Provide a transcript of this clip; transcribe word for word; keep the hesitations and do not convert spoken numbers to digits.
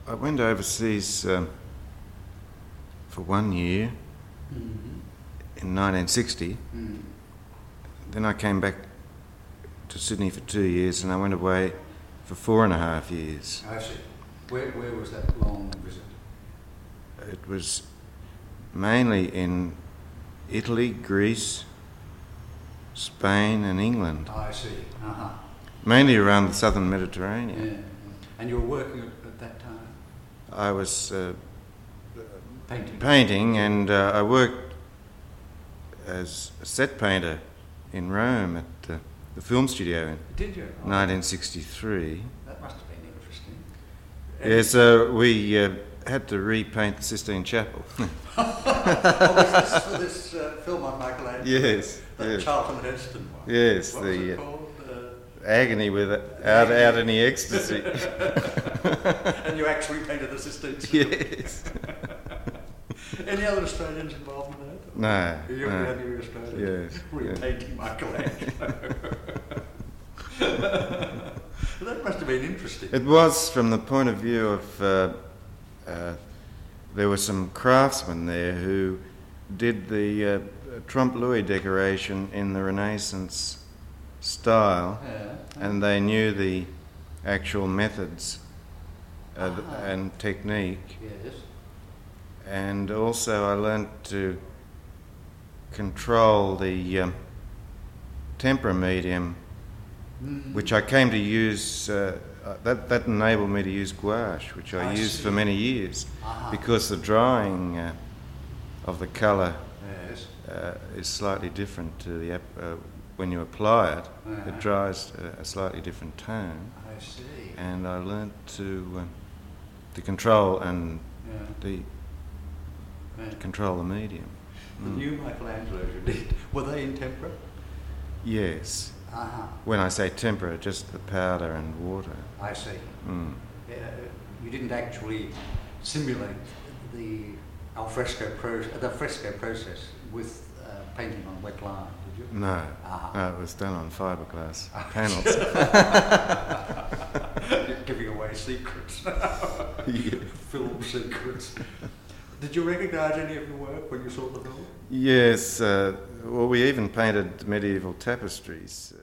I went overseas um, for one year Mm-hmm. in nineteen sixty. Mm. Then I came back to Sydney for two years, and I went away for four and a half years. I see. Where, where was that long visit? It was mainly in Italy, Greece, Spain and England, I see. Uh-huh. mainly around the southern Mediterranean. Yeah. And you were working at, at that time? I was uh, Painting? painting, and uh, I worked as a set painter in Rome at uh, the film studio in Did you? Oh, nineteen sixty-three. that must have been interesting. Yeah, so we uh, had to repaint the Sistine Chapel. Oh, was this for this uh, film on Michelangelo? Yes, The yes. Charlton Heston one? Yes, What was the it uh, called? Uh, agony without out any ecstasy. and you actually painted the Sistine Chapel? Yes. Any other Australians involved in that? No. You're no. the only Australian Yes. repainting Michelangelo. That must have been interesting. It was from the point of view of uh, uh, there were some craftsmen there who did the uh, trompe l'oeil decoration in the Renaissance style, Yeah. and they knew the actual methods uh, th- Ah. and technique. Yes. And also I learnt to control the um, tempera medium, Mm. which I came to use, uh, uh, that, that enabled me to use gouache, which I, I used see. for many years, Ah. because the drying uh, of the colour Yes. uh, is slightly different to the, ap- uh, when you apply it, Uh-huh. it dries a, a slightly different tone, I see. and I learnt to, uh, to control and Yeah. the, Yeah. control the medium. The Mm. new Michelangelos you did, were they in tempera? Yes. Uh-huh. When I say tempera, just the powder and water. I see. Mm. Uh, you didn't actually simulate the alfresco pro- the fresco process with uh, painting on wet lime, did you? No, Ah. no, it was done on fiberglass panels. You're giving away secrets. Yeah. Film secrets. Did you recognise any of your work when you saw the film? Yes, uh, well, we even painted medieval tapestries.